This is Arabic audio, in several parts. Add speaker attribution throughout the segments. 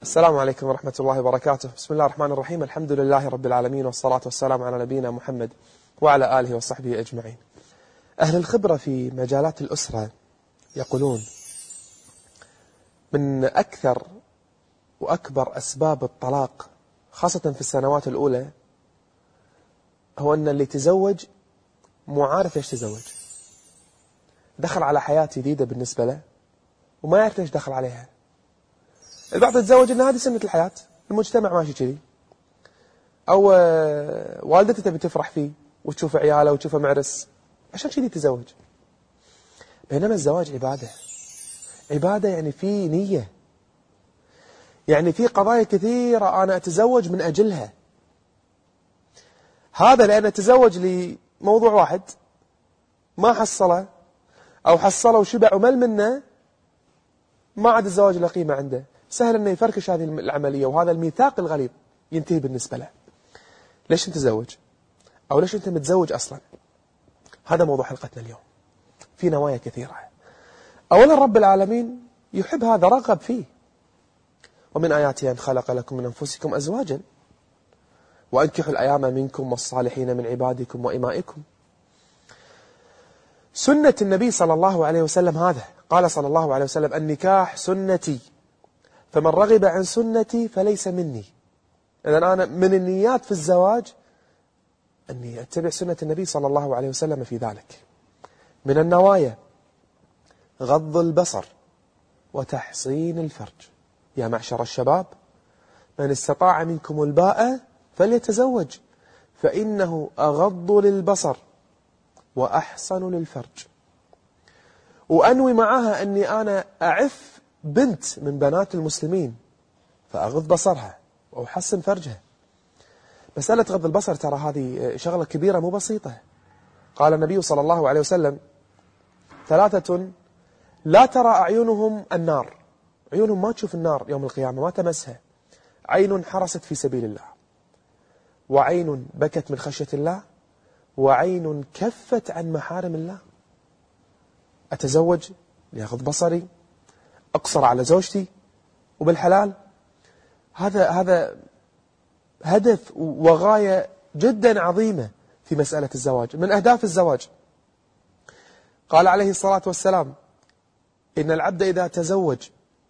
Speaker 1: السلام عليكم ورحمة الله وبركاته. بسم الله الرحمن الرحيم. الحمد لله رب العالمين، والصلاة والسلام على نبينا محمد وعلى آله وصحبه أجمعين. أهل الخبرة في مجالات الأسرة يقولون من أكثر وأكبر أسباب الطلاق خاصة في السنوات الأولى هو أن اللي تزوج مو عارف ليش تزوج، دخل على حياة جديدة بالنسبة له وما يعرف ليش دخل عليها. البعض يتزوج أن هذه سنة الحياة، المجتمع ماشي كذي، أو والدته تبي تفرح فيه وتشوف عياله وتشوفه معرس عشان كذي تزوج. بينما الزواج عبادة يعني في نية، يعني في قضايا كثيرة أنا أتزوج من أجلها. هذا لأن أتزوج لموضوع واحد ما حصله، أو حصله وشبع ومل منه، ما عاد الزواج له قيمة عنده، سهل أنه يفركش هذه العملية، وهذا الميثاق الغليظ ينتهي بالنسبة له. ليش أنت تزوج؟ أو ليش أنت متزوج أصلا؟ هذا موضوع حلقتنا اليوم. في نوايا كثيرة. أولا رب العالمين يحب هذا، رغب فيه. ومن آياته أن خلق لكم من أنفسكم أزواجا وأنكحوا الأيام منكم والصالحين من عبادكم وإمائكم. سنة النبي صلى الله عليه وسلم هذا، قال صلى الله عليه وسلم: النكاح سنتي فمن رغب عن سنتي فليس مني. إذن أنا من النيات في الزواج أني أتبع سنة النبي صلى الله عليه وسلم في ذلك. من النوايا غض البصر وتحصين الفرج. يا معشر الشباب من استطاع منكم الباءة فليتزوج فإنه أغض للبصر وأحصن للفرج. وأنوي معها أني أنا أعف بنت من بنات المسلمين فأغض بصرها وأحصن فرجها. مسألة غض البصر ترى هذه شغلة كبيرة مو بسيطة. قال النبي صلى الله عليه وسلم: ثلاثة لا ترى أعينهم النار، عيونهم ما تشوف النار يوم القيامة، ما تمسها. عين حرست في سبيل الله، وعين بكت من خشية الله، وعين كفت عن محارم الله. أتزوج ليغض بصري، أقصر على زوجتي وبالحلال. هذا هدف وغاية جدا عظيمة في مسألة الزواج، من أهداف الزواج. قال عليه الصلاة والسلام: إن العبد إذا تزوج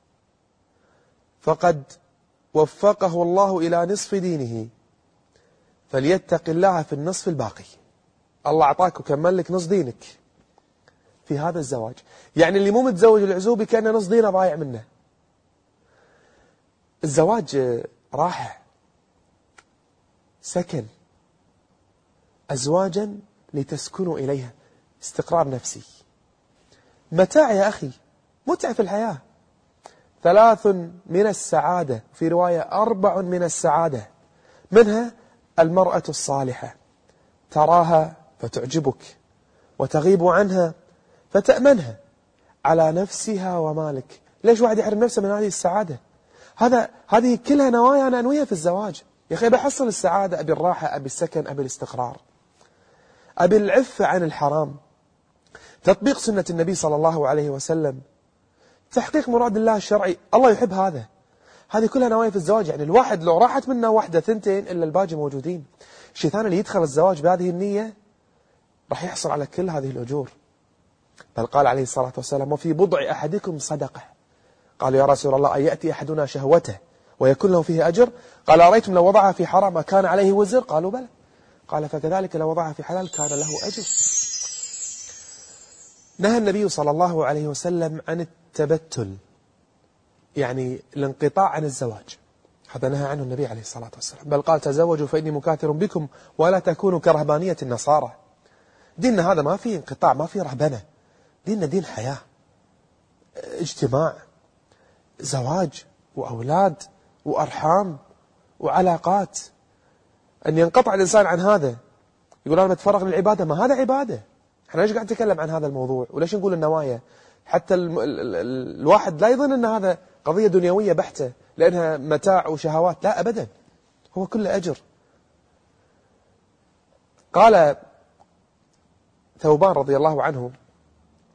Speaker 1: فقد وفقه الله إلى نصف دينه فليتق الله في النصف الباقي. الله أعطاك وكمل لك نصف دينك في هذا الزواج. يعني اللي مو متزوج العزوبي كأنه نصف دينه ضايع منه. الزواج راحة، سكن، أزواجا لتسكنوا إليها، استقرار نفسي، متاع يا أخي، متعة في الحياة. 3 من السعادة، في رواية 4 من السعادة، منها المرأة الصالحة تراها فتعجبك وتغيب عنها فتأمنها على نفسها ومالك. ليش واحد يحرم نفسه من هذه السعادة؟ هذه كلها نوايا أنا أنويها في الزواج. يا أخي بحصل السعادة، أبي الراحة، أبي السكن، أبي الاستقرار، أبي العفة عن الحرام، تطبيق سنة النبي صلى الله عليه وسلم، تحقيق مراد الله الشرعي. الله يحب هذا. هذه كلها نوايا في الزواج. يعني الواحد لو راحت منه واحدة 2 إلا الباقي موجودين. الشيطان اللي يدخل الزواج بهذه النية راح يحصل على كل هذه الأجور. بل قال عليه الصلاة والسلام: وفي بضع أحدكم صدقة. قالوا: يا رسول الله أن يأتي أحدنا شهوته ويكون له فيه أجر؟ قال: أرأيتم لو وضعها في حرام كان عليه وزر؟ قالوا: بلى. قال: فكذلك لو وضعها في حلال كان له أجر. نهى النبي صلى الله عليه وسلم عن التبتل، يعني الانقطاع عن الزواج. هذا نهى عنه النبي عليه الصلاة والسلام. بل قال: تزوجوا فإني مكاثر بكم ولا تكونوا كرهبانية النصارى. ديننا هذا ما فيه انقطاع، ما فيه رهبنة. ديننا دين حياة، اجتماع، زواج وأولاد وأرحام وعلاقات. أن ينقطع الإنسان عن هذا يقول أنا بتفرغ للعبادة، ما هذا عبادة. احنا ليش قاعد نتكلم عن هذا الموضوع؟ وليش نقول النوايا؟ حتى الواحد لا يظن أن هذا قضية دنيوية بحتة لأنها متاع وشهوات، لا أبدا، هو كله أجر. قال ثوبان رضي الله عنه: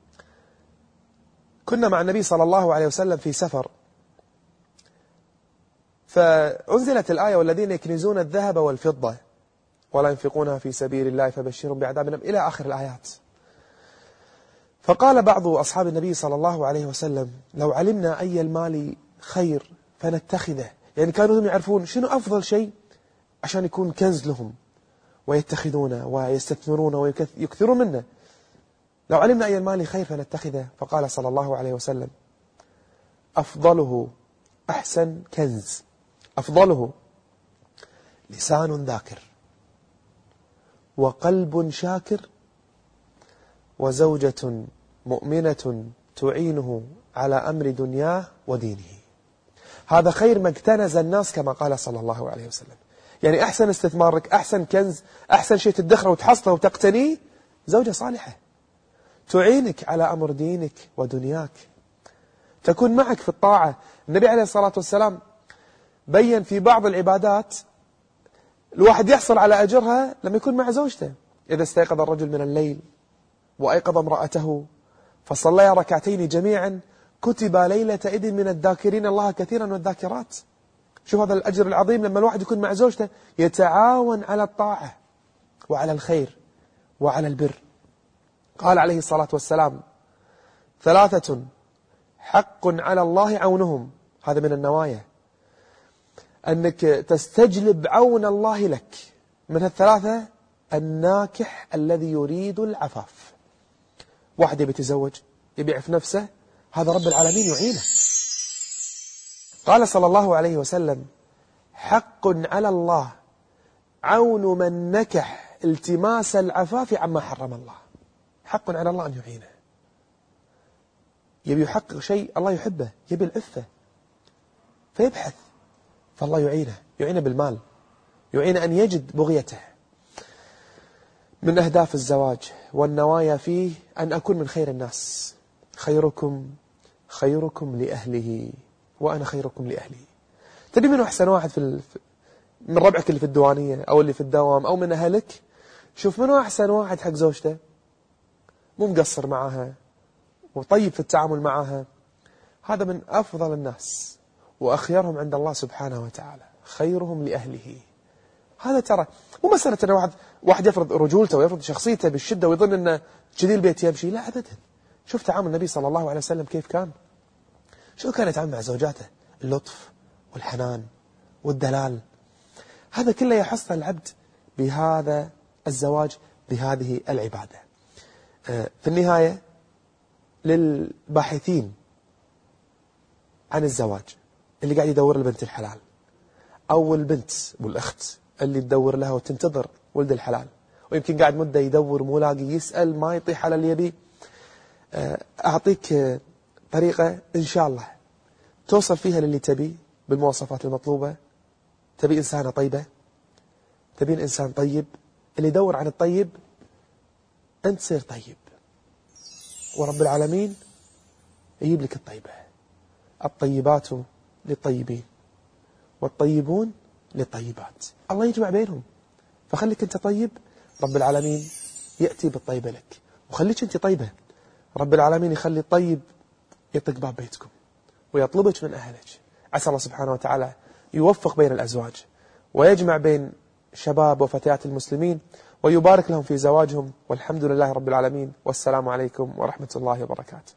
Speaker 1: كنا مع النبي صلى الله عليه وسلم في سفر، فأنزلت الآية والذين يكنزون الذهب والفضة ولا ينفقونها في سبيل الله فبشرهم بعذاب أليم إلى آخر الآيات. فقال بعض أصحاب النبي صلى الله عليه وسلم لو علمنا أي المال خير فنتخذه، يعني كانوا هم يعرفون شنو أفضل شيء عشان يكون كنز لهم ويتخذونه ويستثمرون ويكثرون منه. لو علمنا أي المال خير فنتخذه. فقال صلى الله عليه وسلم أفضله أحسن كنز، أفضله لسان ذاكر وقلب شاكر وزوجة مؤمنة تعينه على أمر دنياه ودينه. هذا خير ما اكتنز الناس كما قال صلى الله عليه وسلم. يعني أحسن استثمارك، أحسن كنز، أحسن شيء تدخره وتحصله وتقتنيه زوجة صالحة تعينك على أمر دينك ودنياك، تكون معك في الطاعة. النبي عليه الصلاة والسلام بيّن في بعض العبادات الواحد يحصل على أجرها لما يكون مع زوجته. إذا استيقظ الرجل من الليل وأيقظ امرأته فصليا ركعتين جميعا كتب ليلة إذن من الذاكرين الله كثيرا والذاكرات. شوف هذا الأجر العظيم لما الواحد يكون مع زوجته يتعاون على الطاعة وعلى الخير وعلى البر. قال عليه الصلاة والسلام ثلاثة حق على الله عونهم، هذا من النوايا، أنك تستجلب عون الله لك. من الثلاثة الناكح الذي يريد العفاف، واحد يبي يتزوج يبي يعف نفسه، هذا رب العالمين يعينه. قال صلى الله عليه وسلم حق على الله عون من نكح التماس العفاف عما حرم الله. حق على الله أن يعينه، يبي يحقق شيء الله يحبه، يبي العفة فيبحث، فالله يعينه بالمال، يعينه أن يجد بغيته. من أهداف الزواج والنوايا فيه أن أكون من خير الناس. خيركم لأهله وأنا خيركم لأهلي. تبي منه أحسن واحد من ربعك اللي في الديوانية أو اللي في الدوام أو من أهلك، شوف منه أحسن واحد حق زوجته، مو مقصر معها وطيب في التعامل معها. هذا من أفضل الناس وأخيرهم عند الله سبحانه وتعالى. خيرهم لأهله. هذا ترى مو مسألة أن واحد يفرض رجولته ويفرض شخصيته بالشدة ويظن أن كذي البيت يمشي، لا أبدا. شوف تعامل النبي صلى الله عليه وسلم كيف كان، شو كان يتعامل مع زوجاته، اللطف والحنان والدلال. هذا كله يحصل العبد بهذا الزواج، بهذه العبادة. في النهاية للباحثين عن الزواج اللي قاعد يدور البنت الحلال، أو البنت والأخت اللي تدور لها وتنتظر ولد الحلال ويمكن قاعد مدة يدور مو لاقي، يسأل ما يطيح على اللي يبي، أعطيك طريقة إن شاء الله توصل فيها للي تبي بالمواصفات المطلوبة. تبي إنسانة طيبة، تبي إنسان طيب، اللي يدور عن الطيب أنت تصير طيب ورب العالمين يجيب لك الطيبة. الطيبات للطيبين والطيبون للطيبات، الله يجمع بينهم. فخليك أنت طيب، رب العالمين يأتي بالطيبة لك، وخليك أنت طيبة، رب العالمين يخلي الطيب يطق باب بيتكم ويطلبك من أهلك. عسى الله سبحانه وتعالى يوفق بين الأزواج ويجمع بين شباب وفتيات المسلمين ويبارك لهم في زواجهم، والحمد لله رب العالمين، والسلام عليكم ورحمة الله وبركاته.